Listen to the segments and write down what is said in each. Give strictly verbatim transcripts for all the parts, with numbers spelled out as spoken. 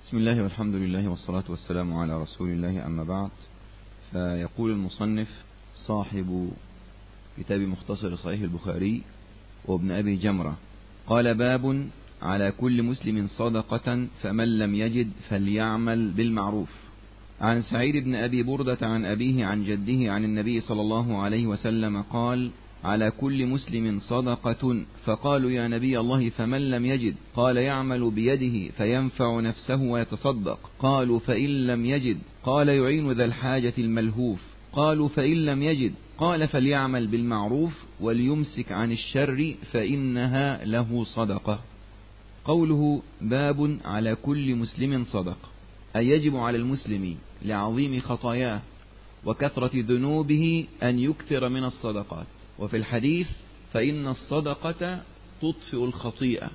بسم الله والحمد لله والصلاة والسلام على رسول الله، أما بعد. فيقول المصنف صاحب كتاب مختصر صحيح البخاري وابن أبي جمرة قال: باب على كل مسلم صدقة فمن لم يجد فليعمل بالمعروف. عن سعيد بن أبي بردة عن أبيه عن جده عن النبي صلى الله عليه وسلم قال: على كل مسلم صدقة. فقالوا: يا نبي الله فمن لم يجد؟ قال: يعمل بيده فينفع نفسه ويتصدق. قالوا: فإن لم يجد؟ قال: يعين ذا الحاجة الملهوف. قالوا: فإن لم يجد؟ قال: فليعمل بالمعروف وليمسك عن الشر فإنها له صدقة. قوله باب على كل مسلم صدقة، أي يجب على المسلم لعظيم خطاياه وكثرة ذنوبه أن يكثر من الصدقات. وفي الحديث: فإن الصدقة تطفئ الخطيئة،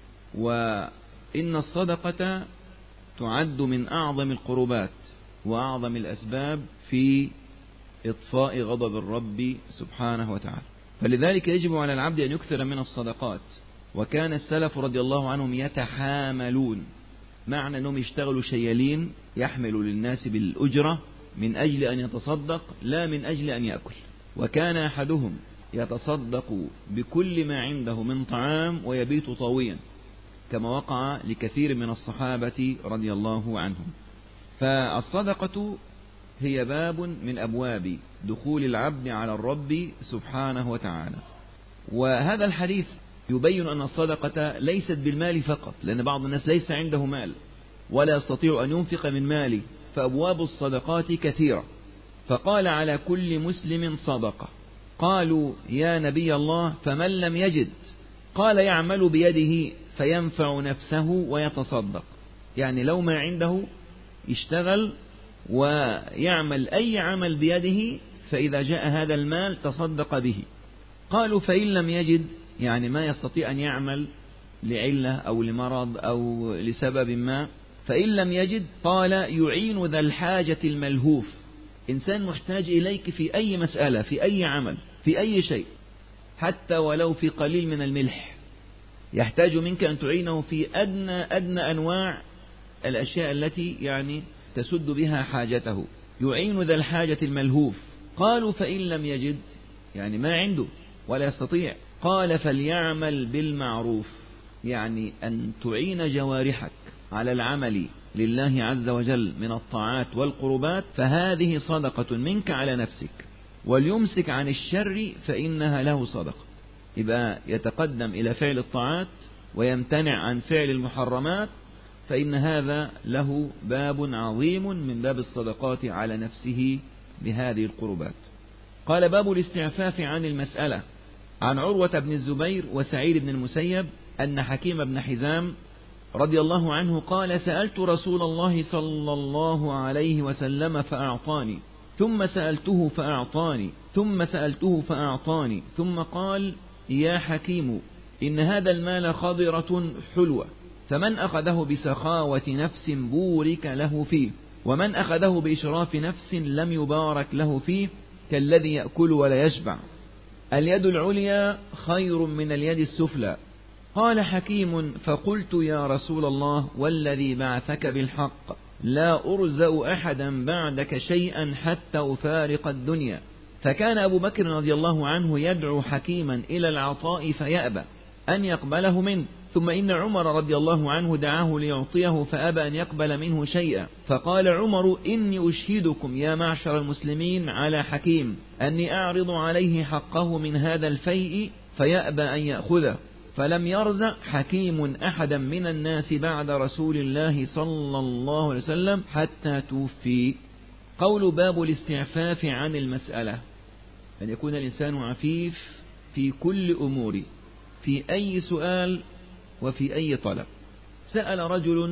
وإن الصدقة تعد من أعظم القربات وأعظم الأسباب في إطفاء غضب الرب سبحانه وتعالى. فلذلك يجب على العبد أن يكثر من الصدقات. وكان السلف رضي الله عنهم يتحاملون، معنى أنهم يشتغلوا شيالين يحملوا للناس بالأجرة من أجل أن يتصدق لا من أجل أن يأكل. وكان أحدهم يتصدق بكل ما عنده من طعام ويبيت طاويا، كما وقع لكثير من الصحابة رضي الله عنهم. فالصدقة هي باب من أبواب دخول العبد على الرب سبحانه وتعالى. وهذا الحديث يبين أن الصدقة ليست بالمال فقط، لأن بعض الناس ليس عنده مال ولا يستطيع أن ينفق من ماله، فأبواب الصدقات كثيرة. فقال: على كل مسلم صدقة. قالوا: يا نبي الله فمن لم يجد؟ قال: يعمل بيده فينفع نفسه ويتصدق. يعني لو ما عنده يشتغل ويعمل أي عمل بيده، فإذا جاء هذا المال تصدق به. قالوا: فإن لم يجد؟ يعني ما يستطيع أن يعمل لعلة أو لمرض أو لسبب ما. فإن لم يجد؟ قال: يعين ذا الحاجة الملهوف. إنسان محتاج إليك في أي مسألة، في أي عمل، في أي شيء، حتى ولو في قليل من الملح، يحتاج منك أن تعينه في أدنى أدنى أنواع الأشياء التي يعني تسد بها حاجته. يعين ذا الحاجة الملهوف. قالوا: فإن لم يجد؟ يعني ما عنده ولا يستطيع. قال: فليعمل بالمعروف، يعني أن تعين جوارحك على العمل لله عز وجل من الطاعات والقربات، فهذه صدقة منك على نفسك. وليمسك عن الشر فإنها له صدقة. يبقى يتقدم إلى فعل الطاعات ويمتنع عن فعل المحرمات، فإن هذا له باب عظيم من باب الصدقات على نفسه بهذه القربات. قال: باب الاستعفاف عن المسألة. عن عروة بن الزبير وسعيد بن المسيب أن حكيم بن حزام رضي الله عنه قال: سألت رسول الله صلى الله عليه وسلم فأعطاني، ثم سألته فأعطاني، ثم سألته فأعطاني، ثم قال: يا حكيم، إن هذا المال خضرة حلوة، فمن أخذه بسخاوة نفس بورك له فيه، ومن أخذه بإشراف نفس لم يبارك له فيه، كالذي يأكل ولا يشبع. اليد العليا خير من اليد السفلى. قال حكيم: فقلت: يا رسول الله والذي بعثك بالحق، لا أرزأ أحدا بعدك شيئا حتى أفارق الدنيا. فكان أبو بكر رضي الله عنه يدعو حكيما إلى العطاء فيأبى أن يقبله منه، ثم إن عمر رضي الله عنه دعاه ليعطيه فأبى أن يقبل منه شيئا. فقال عمر: إني أشهدكم يا معشر المسلمين على حكيم أني أعرض عليه حقه من هذا الفيء فيأبى أن يأخذه. فلم يرزق حكيم أحدا من الناس بعد رسول الله صلى الله عليه وسلم حتى توفي. قول باب الاستعفاف عن المسألة، أن يكون الإنسان عفيف في كل أموره، في أي سؤال وفي أي طلب. سأل رجل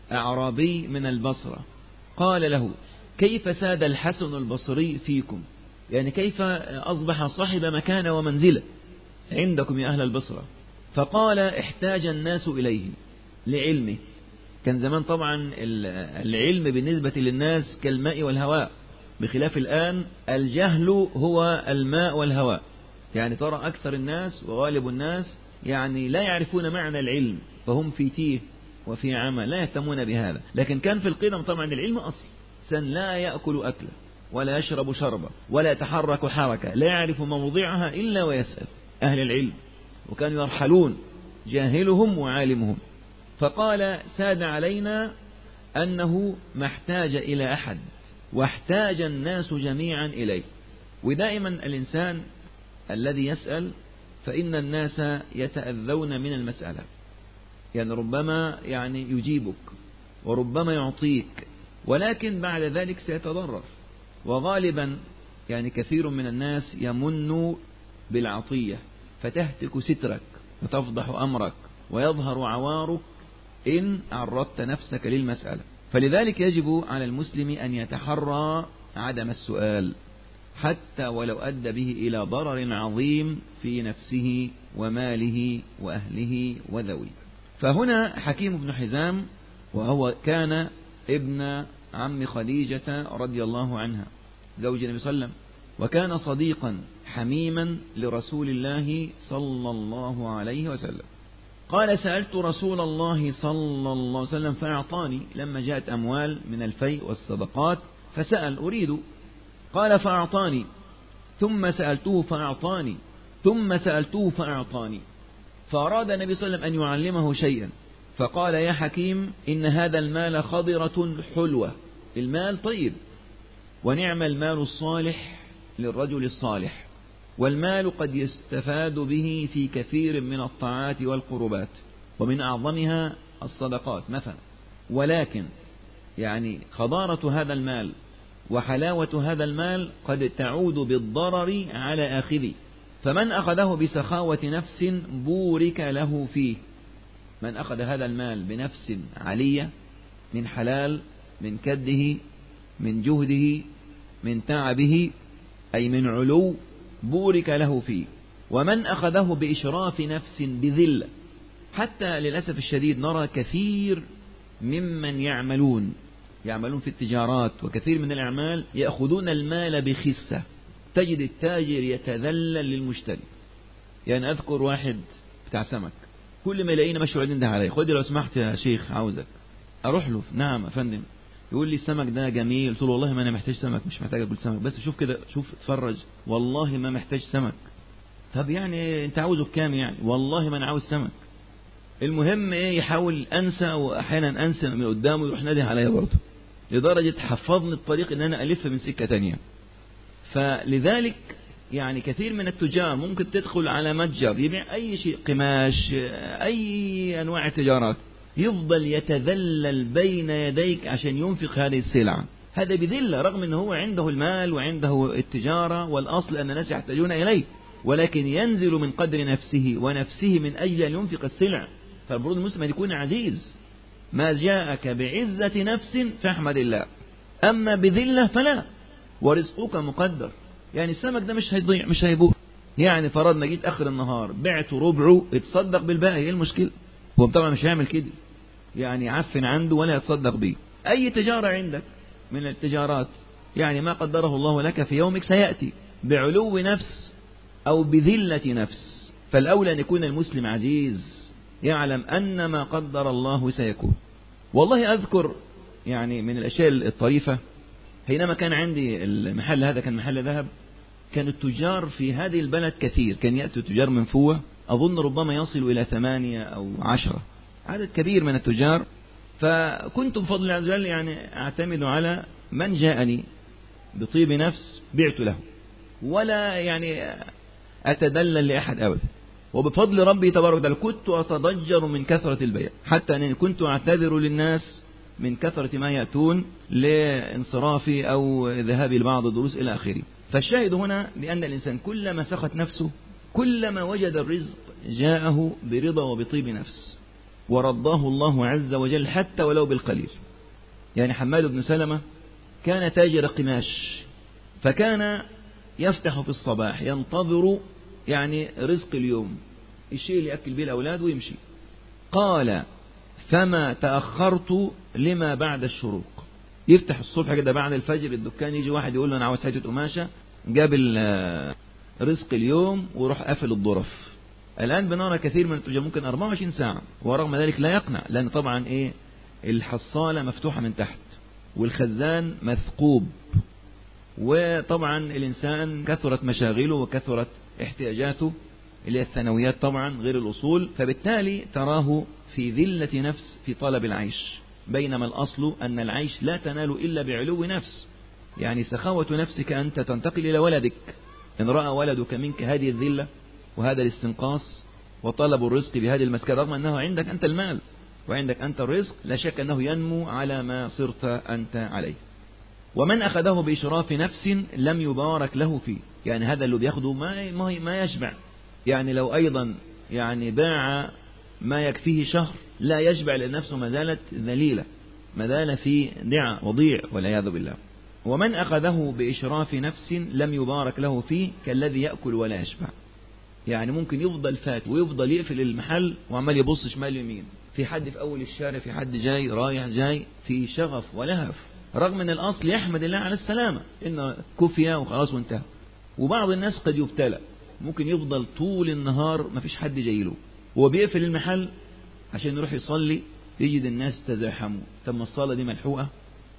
أعرابي من البصرة قال له: كيف ساد الحسن البصري فيكم؟ يعني كيف أصبح صاحب مكانة ومنزلة عندكم يا أهل البصرة؟ فقال: احتاج الناس إليه لعلمه. كان زمان طبعا العلم بالنسبة للناس كالماء والهواء، بخلاف الآن الجهل هو الماء والهواء. يعني ترى أكثر الناس وغالب الناس يعني لا يعرفون معنى العلم، فهم في تيه وفي عمل لا يهتمون بهذا. لكن كان في القدم طبعا العلم أصل، إنسان لا يأكل أكله ولا يشرب شربا ولا يتحرك حركة، لا يعرف موضعها إلا ويسأل أهل العلم، وكانوا يرحلون جاهلهم وعالمهم. فقال ساد علينا أنه ما احتاج إلى أحد واحتاج الناس جميعا إليه. ودائما الإنسان الذي يسأل فإن الناس يتأذون من المسألة، يعني ربما يعني يجيبك وربما يعطيك، ولكن بعد ذلك سيتضرر. وغالبا يعني كثير من الناس يمن بالعطية فتهتك سترك وتفضح أمرك ويظهر عوارك إن عرضت نفسك للمسألة. فلذلك يجب على المسلم أن يتحرى عدم السؤال حتى ولو أدى به إلى ضرر عظيم في نفسه وماله وأهله وذويه. فهنا حكيم بن حزام، وهو كان ابن عم خديجة رضي الله عنها زوج النبي صلى الله عليه وسلم، وكان صديقا حميما لرسول الله صلى الله عليه وسلم. قال سألت رسول الله صلى الله عليه وسلم فأعطاني، لما جاءت أموال من الفيء والصدقات فسأل أريد، قال فأعطاني، ثم سألته فأعطاني، ثم سألته فأعطاني. فأراد النبي صلى الله عليه وسلم أن يعلمه شيئا، فقال يا حكيم إن هذا المال خضرة حلوة، المال طيب، ونعم المال الصالح للرجل الصالح، والمال قد يستفاد به في كثير من الطاعات والقربات، ومن أعظمها الصدقات مثلا. ولكن يعني خضارة هذا المال وحلاوة هذا المال قد تعود بالضرر على آخذه، فمن أخذه بسخاوة نفس بورك له فيه. من أخذ هذا المال بنفس علية من حلال، من كده، من جهده، من تعبه، أي من علو، بورك له فيه. ومن أخذه بإشراف نفس بذلة، حتى للأسف الشديد نرى كثير ممن يعملون يعملون في التجارات وكثير من الأعمال يأخذون المال بخسة، تجد التاجر يتذلل للمشتري. يعني أذكر واحد بتاع سمك، كل ما يلاقينا ماشي وعدين ده علي، خد لو سمحت يا شيخ عاوزك، أروح له نعم أفندم، يقول لي السمك ده جميل، قلت له والله ما أنا محتاج سمك، مش محتاج أقول سمك، بس شوف كده، شوف اتفرج، والله ما محتاج سمك. طب يعني أنت عاوزه بكام يعني؟ والله ما أنا عاوز سمك. المهم إيه، يحاول أنسى، وأحيانا أنسى من قدامه يروح نادي عليا برضه، لدرجة حفظني الطريق إن أنا ألف من سكة تانية. فلذلك يعني كثير من التجار ممكن تدخل على متجر يبيع أي شيء، قماش، أي أنواع التجارات، يفضل يتذلل بين يديك عشان ينفق هذه السلعة، هذا بذلة، رغم أنه هو عنده المال وعنده التجارة، والأصل أن الناس يحتاجون إليه، ولكن ينزل من قدر نفسه ونفسه من أجل أن ينفق السلع. فالمفروض المسلم أن يكون عزيز، ما جاءك بعزة نفس فاحمد الله، أما بذلة فلا، ورزقك مقدر. يعني السمك ده مش هيضيع، مش هيبوء، يعني فرضنا جيت آخر النهار بعت ربعه، اتصدق بالباقي، ايه المشكلة؟ هو طبعا مش هيعمل كده، يعني عفن عنده ولا يتصدق به. أي تجارة عندك من التجارات، يعني ما قدره الله لك في يومك سيأتي بعلو نفس أو بذلة نفس. فالأولى أن يكون المسلم عزيز، يعلم أن ما قدر الله سيكون. والله أذكر يعني من الأشياء الطريفة، حينما كان عندي المحل هذا كان محل ذهب، كان التجار في هذه البلد كثير، كان يأتي تجار من فوة، أظن ربما يصل إلى ثمانية أو عشرة، عدد كبير من التجار. فكنت بفضل الله عز وجل يعني أعتمد على من جاءني بطيب نفس بعت له، ولا يعني أتدلل لأحد أبدا، وبفضل ربي تبارك وتعالى كنت أتضجر من كثرة البيع، حتى أنني كنت أعتذر للناس من كثرة ما يأتون لانصرافي أو ذهابي لبعض الدروس إلى آخره. فالشاهد هنا بأن الإنسان كلما سخت نفسه كلما وجد الرزق جاءه برضا وبطيب نفس، ورضاه الله عز وجل حتى ولو بالقليل. يعني حماد بن سلمة كان تاجر قماش، فكان يفتح في الصباح ينتظر يعني رزق اليوم، الشيء اللي يأكل به الأولاد ويمشي. قال فما تأخرت لما بعد الشروق، يفتح الصبح كده بعد الفجر الدكان، يجي واحد يقول له أنا عاوز حتة قماشة، جاب رزق اليوم وروح قافل الظرف، الآن بنرى كثير من التجار ممكن أربعة وعشرين ساعة، ورغم ذلك لا يقنع، لأن طبعا إيه الحصالة مفتوحة من تحت والخزان مثقوب، وطبعا الإنسان كثرت مشاغله وكثرت احتياجاته اللي هي الثانويات طبعا غير الأصول، فبالتالي تراه في ذلة نفس في طلب العيش، بينما الأصل أن العيش لا تنال إلا بعلو نفس. يعني سخاوة نفسك أنت تنتقل إلى ولدك، إن رأى ولدك منك هذه الذلة وهذا الاستنقاص وطلب الرزق بهذه المسكنة، رغم أنه عندك أنت المال وعندك أنت الرزق، لا شك أنه ينمو على ما صرت أنت عليه. ومن أخذه بإشراف نفس لم يبارك له فيه، يعني هذا اللي بيأخذه ما ما يشبع، يعني لو أيضا يعني باع ما يكفيه شهر لا يشبع، لنفسه ما زالت ذليلة، ما زال في دع وضيع والعياذ بالله. ومن أخذه بإشراف نفس لم يبارك له فيه كالذي يأكل ولا يشبع، يعني ممكن يفضل فات ويفضل يقفل المحل وعمال يبص شمال يمين، في حد في أول الشارع، في حد جاي رايح جاي، في شغف ولهف، رغم أن الأصل يحمد الله على السلامة إنه كفية وخلاص وانتهى. وبعض الناس قد يبتلى، ممكن يفضل طول النهار ما فيش حد جاي له، هو بيقفل المحل عشان يروح يصلي، يجد الناس تزاحموا، تم الصلاة دي ملحوقة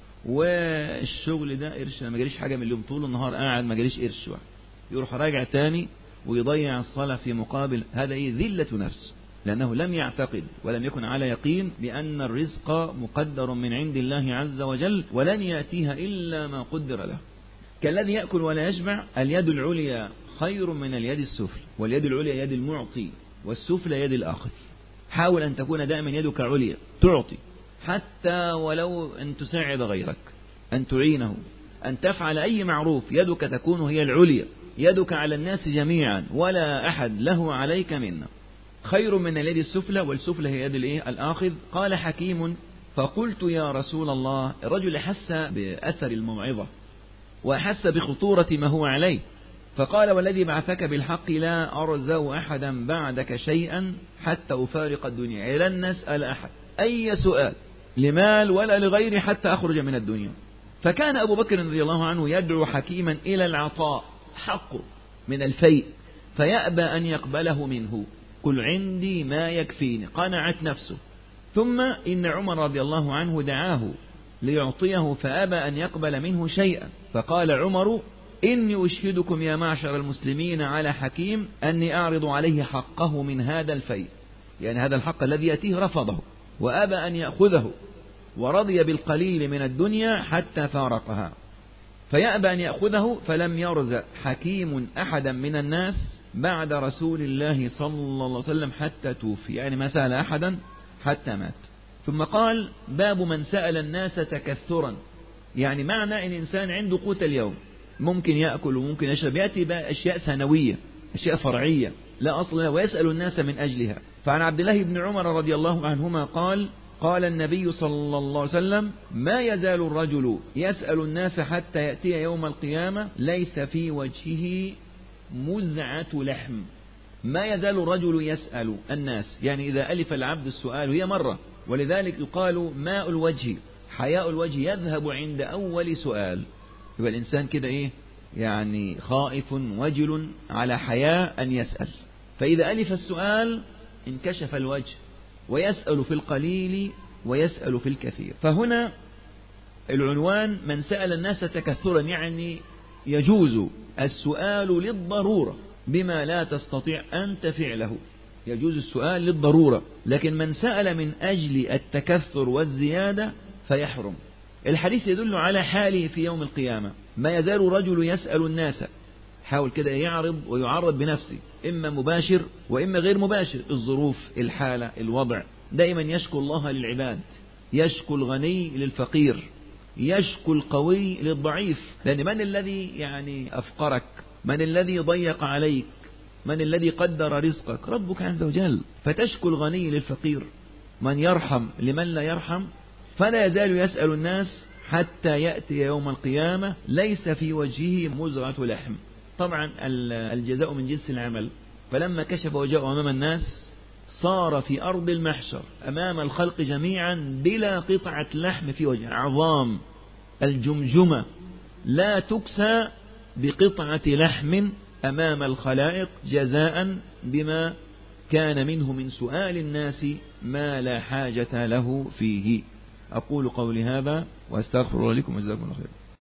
والشغل ده قرش، ما جاليش حاجة من اليوم، طول النهار قاعد ما جاليش قرش واحد، يروح راجع تاني ويضيع الصلاة في مقابل هذا إيه ذلة نفس، لأنه لم يعتقد ولم يكن على يقين بأن الرزق مقدر من عند الله عز وجل ولن يأتيها إلا ما قدر له. كالذي يأكل ولا يشبع، اليد العليا خير من اليد السفلى، واليد العليا يد المعطي والسفلى يد الآخذ. حاول أن تكون دائما يدك عليا تعطي، حتى ولو أن تساعد غيرك، أن تعينه، أن تفعل أي معروف، يدك تكون هي العليا، يدك على الناس جميعا ولا أحد له عليك منا، خير من اليد السفلى، والسفلى هي يد الإيه الآخذ. قال حكيم فقلت يا رسول الله، الرجل حس بأثر الموعظة وحس بخطورة ما هو عليه، فقال والذي بعثك بالحق لا أرزو أحدا بعدك شيئا حتى أفارق الدنيا، لن نسأل أحد أي سؤال لمال ولا لغير حتى أخرج من الدنيا. فكان أبو بكر رضي الله عنه يدعو حكيما إلى العطاء حقه من الفيء، فيأبى أن يقبله منه، قل عندي ما يكفيني، قنعت نفسه. ثم إن عمر رضي الله عنه دعاه ليعطيه فأبى أن يقبل منه شيئا، فقال عمر إني أشهدكم يا معشر المسلمين على حكيم أني أعرض عليه حقه من هذا الفيء، يعني هذا الحق الذي يأتيه رفضه وأبى أن يأخذه، ورضي بالقليل من الدنيا حتى فارقها، فيأبى أن يأخذه. فلم يرزق حكيم أحدا من الناس بعد رسول الله صلى الله عليه وسلم حتى توفي، يعني ما سأل أحدا حتى مات. ثم قال باب من سأل الناس تكثرا، يعني معنى إن إنسان عنده قوت اليوم ممكن يأكل وممكن يشرب، يأتي بقى أشياء ثانوية أشياء فرعية لا أصل لها ويسأل الناس من أجلها. فعن عبد الله بن عمر رضي الله عنهما قال قال النبي صلى الله عليه وسلم ما يزال الرجل يسأل الناس حتى يأتي يوم القيامة ليس في وجهه مزعة لحم. ما يزال الرجل يسأل الناس، يعني إذا ألف العبد السؤال هي مرة، ولذلك يقال ماء الوجه حياء الوجه يذهب عند أول سؤال. يبقى الإنسان كده إيه يعني خائف وجل على حياء أن يسأل، فإذا ألف السؤال انكشف الوجه، ويسأل في القليل ويسأل في الكثير. فهنا العنوان من سأل الناس تكثرا، يعني يجوز السؤال للضرورة بما لا تستطيع أنت فعله، يجوز السؤال للضرورة، لكن من سأل من أجل التكثر والزيادة فيحرم. الحديث يدل على حاله في يوم القيامة، ما يزال رجل يسأل الناس، حاول كده يعرض ويعرض بنفسه، إما مباشر وإما غير مباشر، الظروف الحالة الوضع، دائما يشكو الله للعباد، يشكو الغني للفقير، يشكو القوي للضعيف، لأن من الذي يعني أفقرك، من الذي ضيق عليك، من الذي قدر رزقك؟ ربك عز وجل. فتشكو الغني للفقير، من يرحم لمن لا يرحم. فلا يزال يسأل الناس حتى يأتي يوم القيامة ليس في وجهه مزغة لحم. طبعا الجزاء من جنس العمل، فلما كشف وجهه أمام الناس صار في أرض المحشر أمام الخلق جميعا بلا قطعة لحم في وجهه، عظام الجمجمة لا تكسى بقطعة لحم أمام الخلائق جزاء بما كان منه من سؤال الناس ما لا حاجة له فيه. أقول قولي هذا وأستغفر الله لكم وجزاكم الله خير.